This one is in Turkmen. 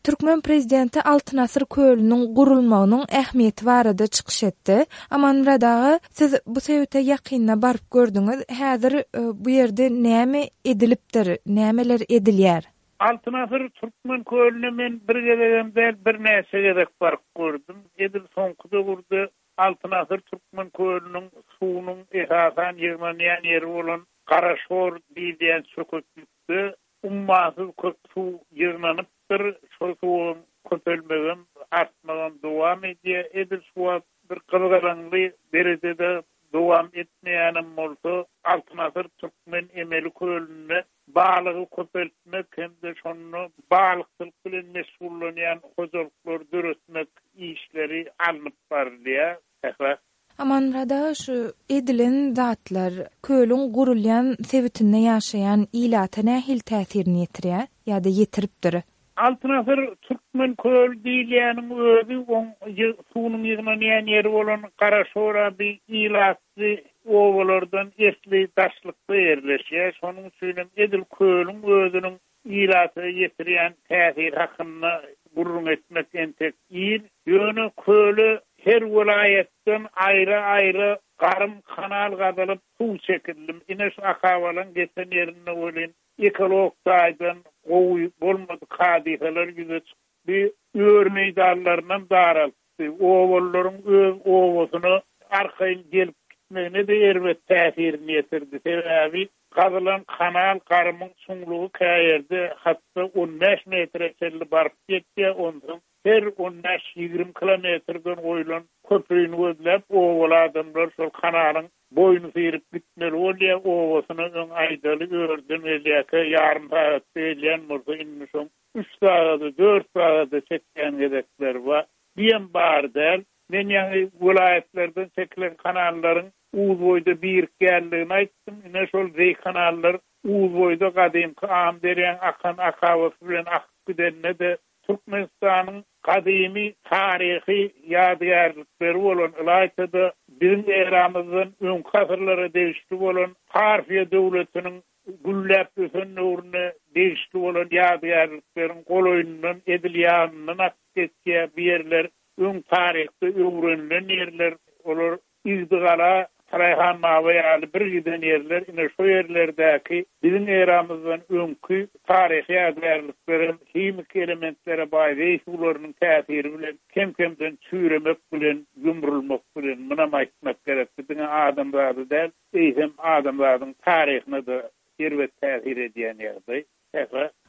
Türkmen prezidenti Altınasır Köylüniň gurulmagynyň ähmiýeti barada çykyş etdi. Aman radagy siz bu sebäpde ýakynna baryp gördüňiz. Häzir bu ýerde näme edilipdir, nämeler edilýär? Altınasır Türkmen Köylüne men bir gelegem bir näse gerek baryp gördüm. Edil soňkuda gurdy. Altınasır Türkmen Köylüniň suwunyň esasan ýygmanýan ýeri bolan Garaşor diýen sökütlükde ummasyz köp suw ýygnanypdyr. Şol suwun köpelmegem, artmagan dowam edýär. Edil suwa bir gylgalaňly derecede dowam etmeýänem bolsa, Altınasır Türkmen emeli Köylüne bağlığı köpeltmek hem de şonu bağlıkçılık bilen mesullanýan hojuluklar döretmek işleri alınıp barlýar. Aman rada şu edilen zatlar köylüň gurulýan sebitinde ýaşaýan ilata nähil täsirini ýetirýär ýa-da ýetiripdir. Altınasır Türkmen Köylü diýilýäniň özü suwunyň ýygnanýan ýeri bolan Garaşora bir ilatly owalardan esli daşlykda ýerleşýär. Şonuň üçin edil köylüň özüniň ilaty ýetirýän täsir hakynda gurrun etmek entek ýer. Ýöne köylü her vilayetden ayrı garym kanal gazalyp suw çekildim. Ine şu akawalan geçen ýerine bolyn ekologdaýdan gowy bolmady kadifeler ýüze bir örmeýdanlaryndan daraldy. Owallaryň öz owasyny arkaýyn gelip gitmegine de erbet täsirini ýetirdi. Sebäbi gazalan kanal garymyň suňlugy käýerde hatda 15 metre çelli baryp getdi. Ondan her 15-20 kilometrden goýulan köprüni gözläp owal adamlar şol kanalyň boynu syrip gitmeli bolýar. Owasyny öň aýdaly gördüm elýäke ýarym saat belän bolsa indi şoň 3 saat 4 saat çekýän gedekler bar. Diýen bar däl. Men ýa-ni vilayetlerden çekilen kanallaryň uz boýda bir geldigini aýtdym. Ine şol zey kanallar uz boýda gadymky am derýän akan akawaty bilen akyp gidenne de Türkmenistanyň kadymy taryhy ýadygärlikleri bolan Ilaytyda bizim eramyzdan öňki asyrlara degişli bolan Parfiýa döwletiniň gülläp ösen nuruna degişli bolan ýadygärlikleriň goloýundan edilýänini aksetýär bir öň taryhda öwrenilen ýerler olar izdigala Sarayhan Mawaýaly bir giden ýerler ine şu ýerlerdäki bizim eramyzdan öňkü taryhy ýadygärliklerin himik elementlere baý suwlarynyň täsiri bilen kem-kemden çüremek bilen gümrülmek bilen muna aýtmak gerek. Bizim adamlary däl, hem adamlaryň taryhyna da serwet täsir edýän ýerdi.